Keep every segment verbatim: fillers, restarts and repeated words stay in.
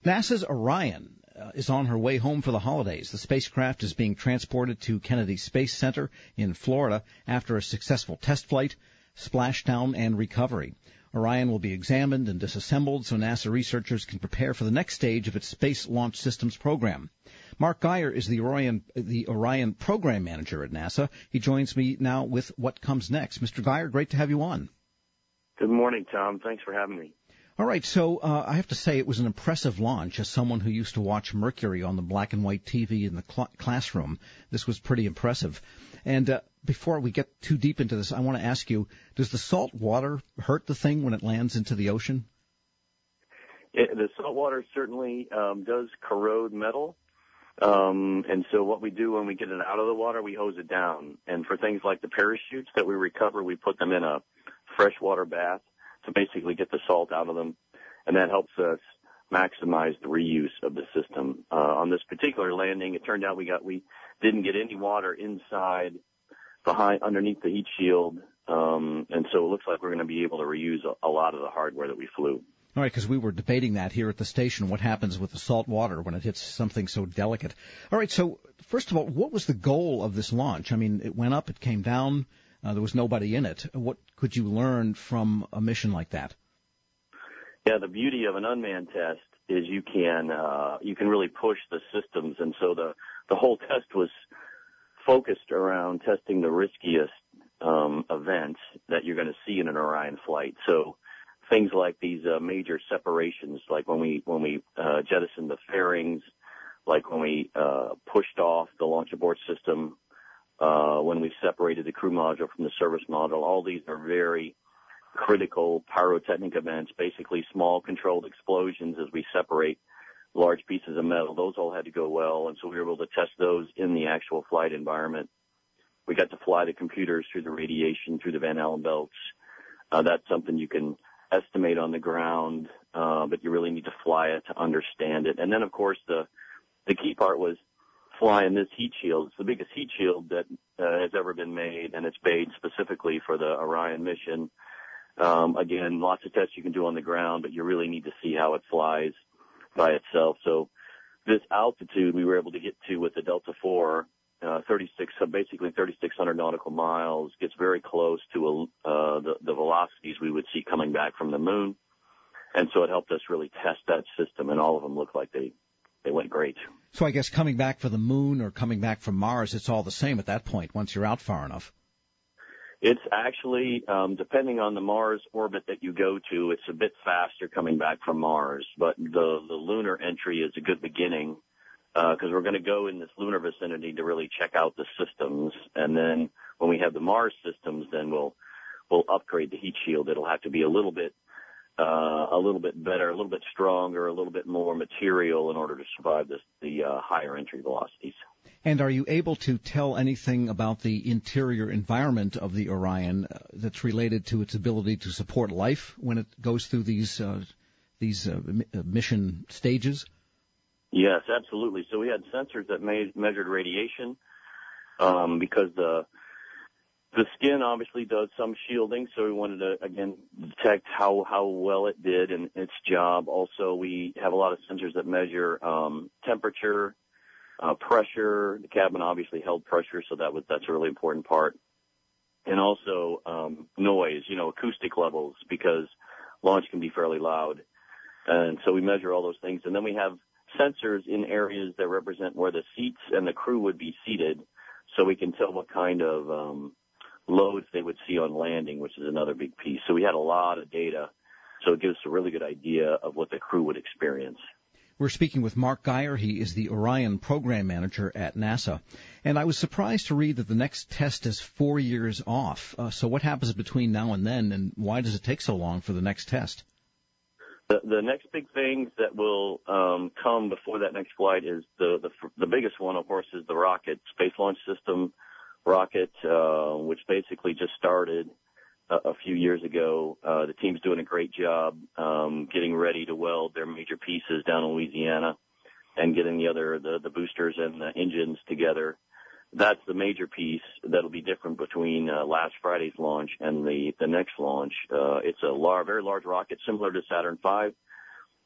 NASA's Orion uh, is on her way home for the holidays. The spacecraft is being transported to Kennedy Space Center in Florida after a successful test flight, splashdown, and recovery. Orion will be examined and disassembled so NASA researchers can prepare for the next stage of its Space Launch Systems program. Mark Geyer is the Orion, the Orion program manager at NASA. He joins me now with what comes next. Mister Geyer, great to have you on. Good morning, Tom. Thanks for having me. All right, so uh, I have to say it was an impressive launch. As someone who used to watch Mercury on the black and white T V in the cl- classroom, this was pretty impressive. And uh, before we get too deep into this, I want to ask you, does the salt water hurt the thing when it lands into the ocean? It, the salt water certainly um, does corrode metal. Um, and so what we do when we get it out of the water, we hose it down. And for things like the parachutes that we recover, we put them in a freshwater bath to basically get the salt out of them, and that helps us maximize the reuse of the system. Uh, on this particular landing, it turned out we got we didn't get any water inside, behind, underneath the heat shield, um, and so it looks like we're going to be able to reuse a, a lot of the hardware that we flew. All right, because we were debating that here at the station, what happens with the salt water when it hits something so delicate. All right, so first of all, what was the goal of this launch? I mean, it went up, it came down. Uh, there was nobody in it. What could you learn from a mission like that? Yeah, the beauty of an unmanned test is you can uh, you can really push the systems, and so the the whole test was focused around testing the riskiest um, events that you're going to see in an Orion flight. So things like these uh, major separations, like when we when we uh, jettisoned the fairings, like when we uh, pushed off the launch abort system. Uh, when we separated the crew module from the service module, all these are very critical pyrotechnic events, basically small controlled explosions as we separate large pieces of metal. Those all had to go well, and so we were able to test those in the actual flight environment. We got to fly the computers through the radiation, through the Van Allen belts. Uh, that's something you can estimate on the ground, uh, but you really need to fly it to understand it. And then, of course, the the key part was flying this heat shield. It's the biggest heat shield that uh, has ever been made, and it's made specifically for the Orion mission. Um, again, lots of tests you can do on the ground, but you really need to see how it flies by itself. So this altitude we were able to get to with the Delta four, uh, thirty-six, so basically thirty-six hundred nautical miles, gets very close to uh, the, the velocities we would see coming back from the moon. And so it helped us really test that system, and all of them looked like they, they went great. So I guess coming back for the moon or coming back from Mars, it's all the same at that point once you're out far enough. It's actually, um, depending on the Mars orbit that you go to, it's a bit faster coming back from Mars. But the, the lunar entry is a good beginning because uh, we're going to go in this lunar vicinity to really check out the systems. And then when we have the Mars systems, then we'll we'll upgrade the heat shield. It'll have to be a little bit Uh, a little bit better, a little bit stronger, a little bit more material in order to survive this, the uh, higher entry velocities. And are you able to tell anything about the interior environment of the Orion uh, that's related to its ability to support life when it goes through these uh, these uh, mission stages? Yes, absolutely. So we had sensors that made, measured radiation um, because the The skin obviously does some shielding, so we wanted to, again, detect how, how well it did in its job. Also, we have a lot of sensors that measure um, temperature, uh, pressure. The cabin obviously held pressure, so that was that's a really important part. And also um, noise, you know, acoustic levels, because launch can be fairly loud. And so we measure all those things. And then we have sensors in areas that represent where the seats and the crew would be seated, so we can tell what kind of um, loads they would see on landing, which is another big piece. So we had a lot of data, so it gives us a really good idea of what the crew would experience. We're speaking with Mark Geyer. He is the Orion program manager at NASA. And I was surprised to read that the next test is four years off. Uh, so what happens between now and then, and why does it take so long for the next test? The, the next big things that will um, come before that next flight is the, the the biggest one, of course, is the rocket, Space Launch System rocket, uh, which basically just started a, a few years ago. Uh, the team's doing a great job um, getting ready to weld their major pieces down in Louisiana and getting the other the, the boosters and the engines together. That's the major piece that'll be different between uh, last Friday's launch and the, the next launch. Uh, it's a lar- very large rocket, similar to Saturn five,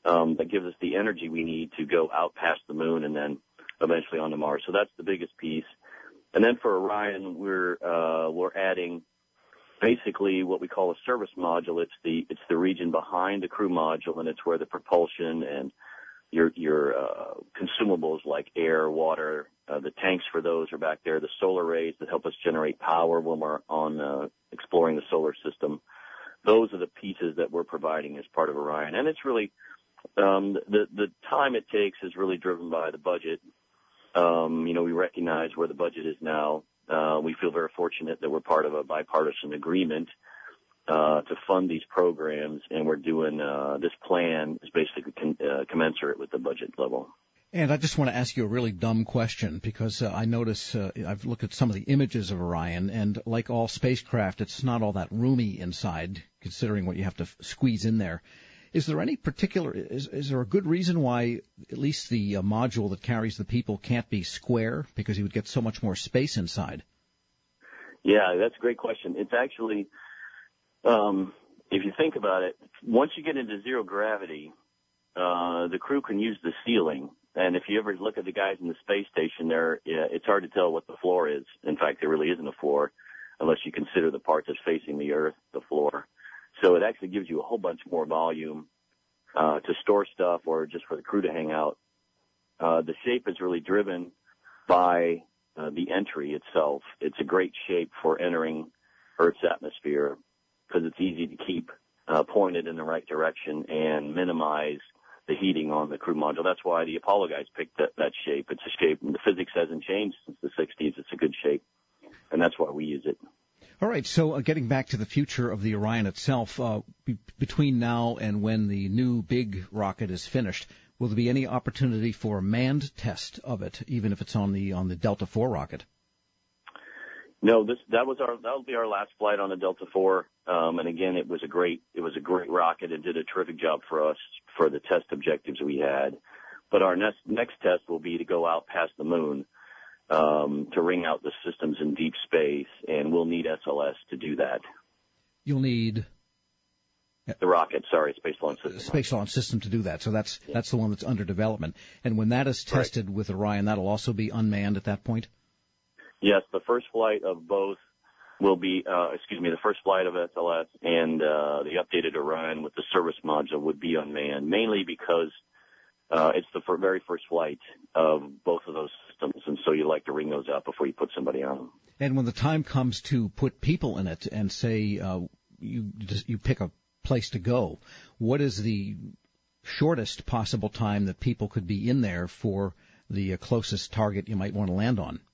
um, that gives us the energy we need to go out past the moon and then eventually onto Mars. So that's the biggest piece. And then for Orion, we're uh, we're adding basically what we call a service module. It's the it's the region behind the crew module, and it's where the propulsion and your your uh, consumables like air, water, uh, the tanks for those are back there. The solar rays that help us generate power when we're on uh, exploring the solar system. Those are the pieces that we're providing as part of Orion, and it's really um, the the time it takes is really driven by the budget. Um, you know, we recognize where the budget is now. Uh, we feel very fortunate that we're part of a bipartisan agreement uh, to fund these programs, and we're doing uh, this plan is basically con- uh, commensurate with the budget level. And I just want to ask you a really dumb question because uh, I notice uh, I've looked at some of the images of Orion, and like all spacecraft, it's not all that roomy inside, considering what you have to f- squeeze in there. Is there any particular, is, is there a good reason why at least the uh, module that carries the people can't be square? Because you would get so much more space inside. Yeah, that's a great question. It's actually, um, if you think about it, once you get into zero gravity, uh, the crew can use the ceiling. And if you ever look at the guys in the space station there, yeah, it's hard to tell what the floor is. In fact, there really isn't a floor unless you consider the part that's facing the Earth, the floor. So it actually gives you a whole bunch more volume uh, to store stuff or just for the crew to hang out. Uh, the shape is really driven by uh, the entry itself. It's a great shape for entering Earth's atmosphere because it's easy to keep uh, pointed in the right direction and minimize the heating on the crew module. That's why the Apollo guys picked that, that shape. It's a shape, and the physics hasn't changed since the sixties. It's a good shape, and that's why we use it. All right, so uh, getting back to the future of the Orion itself, uh, be- between now and when the new big rocket is finished, will there be any opportunity for a manned test of it, even if it's on the on the Delta four rocket? No, this that was our that'll be our last flight on the Delta four, um, and again, it was a great it was a great rocket and did a terrific job for us for the test objectives we had. But our next next test will be to go out past the moon. Um, to ring out the systems in deep space, and we'll need S L S to do that. You'll need the rocket, sorry, Space Launch System. Space Launch System to do that. So that's yeah. that's the one that's under development. And when that is tested right. with Orion, that'll also be unmanned at that point? Yes, the first flight of both will be, uh, excuse me, the first flight of S L S and uh, the updated Orion with the service module would be unmanned, mainly because uh, it's the f- very first flight of both of those systems, and so you like to ring those out before you put somebody on them. And when the time comes to put people in it and say uh, you you pick a place to go, what is the shortest possible time that people could be in there for the uh, closest target you might want to land on?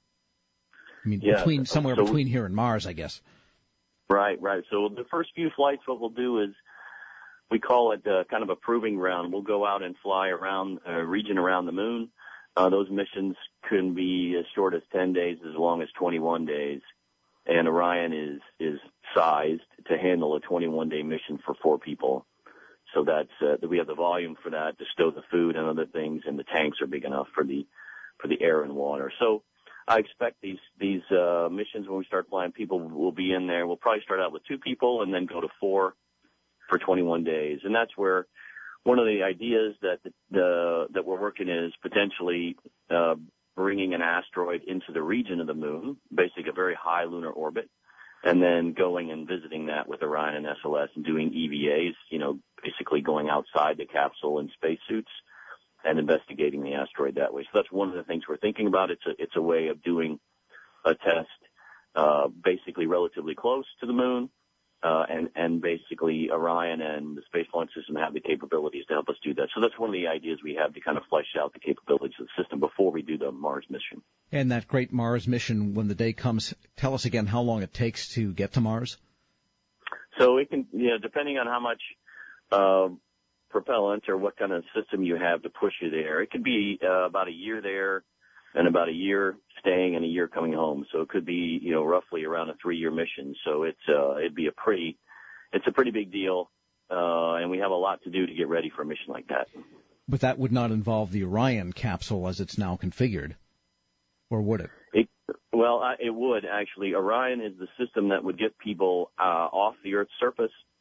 I mean, yeah, between somewhere so, between here and Mars, I guess. Right, right. So the first few flights, what we'll do is we call it uh, kind of a proving ground. We'll go out and fly around a region around the moon. Uh, those missions can be as short as ten days, as long as twenty-one days. And Orion is, is sized to handle a twenty-one day mission for four people. So that's, uh, we have the volume for that to stow the food and other things, and the tanks are big enough for the, for the air and water. So I expect these, these, uh, missions when we start flying, people will be in there. We'll probably start out with two people and then go to four for twenty-one days. And that's where one of the ideas that the, the that we're working is potentially uh, bringing an asteroid into the region of the moon, basically a very high lunar orbit, and then going and visiting that with Orion and S L S and doing E V As, you know, basically going outside the capsule in spacesuits and investigating the asteroid that way. So that's one of the things we're thinking about. It's a it's a way of doing a test uh, basically relatively close to the moon. Uh, and, and basically Orion and the Space Launch System have the capabilities to help us do that. So that's one of the ideas we have to kind of flesh out the capabilities of the system before we do the Mars mission. And that great Mars mission, when the day comes, tell us again how long it takes to get to Mars. So it can, you know, depending on how much uh, propellant or what kind of system you have to push you there, it could be uh, about a year there and about a year staying and a year coming home. So it could be, you know, roughly around a three-year mission. So it's uh, it'd be a pretty, it's a pretty big deal, uh, and we have a lot to do to get ready for a mission like that. But that would not involve the Orion capsule as it's now configured, or would it? It well, uh, it would actually. Orion is the system that would get people uh, off the Earth's surface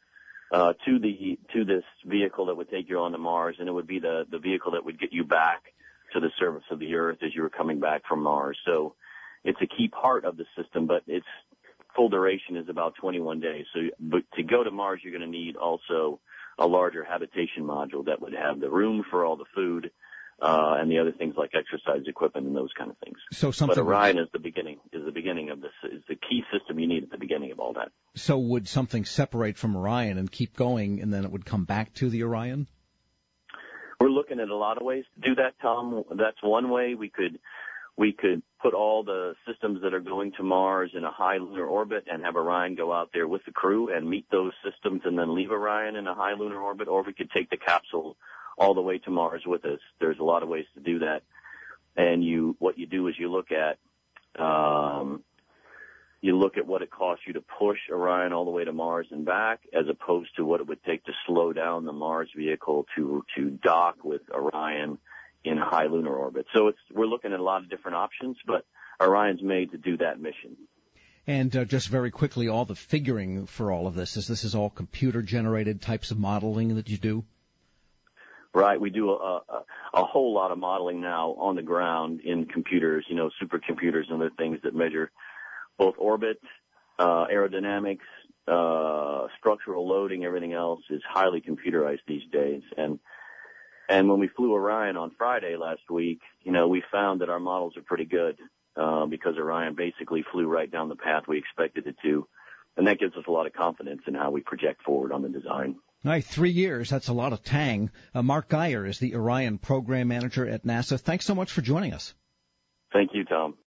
uh, to the to this vehicle that would take you on to Mars, and it would be the the vehicle that would get you back to the surface of the Earth as you were coming back from Mars. So it's a key part of the system, but its full duration is about twenty-one days. So but to go to Mars, you're going to need also a larger habitation module that would have the room for all the food, uh, and the other things like exercise equipment and those kind of things. So something. But Orion is the beginning, is the beginning of this, is the key system you need at the beginning of all that. So would something separate from Orion and keep going, and then it would come back to the Orion? We're looking at a lot of ways to do that, Tom. That's one way. We could, we could put all the systems that are going to Mars in a high lunar orbit and have Orion go out there with the crew and meet those systems and then leave Orion in a high lunar orbit, or we could take the capsule all the way to Mars with us. There's a lot of ways to do that. And you, what you do is you look at, um, you look at what it costs you to push Orion all the way to Mars and back, as opposed to what it would take to slow down the Mars vehicle to, to dock with Orion in a high lunar orbit. So it's, we're looking at a lot of different options, but Orion's made to do that mission. And uh, just very quickly, all the figuring for all of this, is this is all computer-generated types of modeling that you do? Right. We do a, a, a whole lot of modeling now on the ground in computers, you know, supercomputers and other things that measure both orbit, uh, aerodynamics, uh, structural loading, everything else is highly computerized these days. And And when we flew Orion on Friday last week, you know, we found that our models are pretty good, uh, because Orion basically flew right down the path we expected it to. And that gives us a lot of confidence in how we project forward on the design. All right, three years, that's a lot of tang. Uh, Mark Guyer is the Orion Program Manager at NASA. Thanks so much for joining us. Thank you, Tom.